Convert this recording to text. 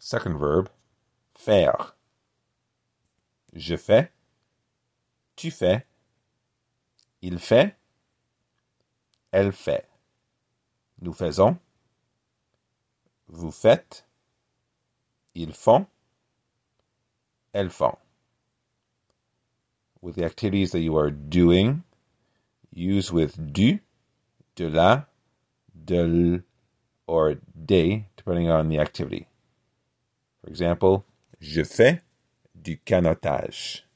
Second verb, faire. Je fais, tu fais, il fait, elle fait. Nous faisons, vous faites, ils font, elles font. With the activities that you are doing, use with du, de la, de l, or des, depending on the activity. For example, je fais du canotage.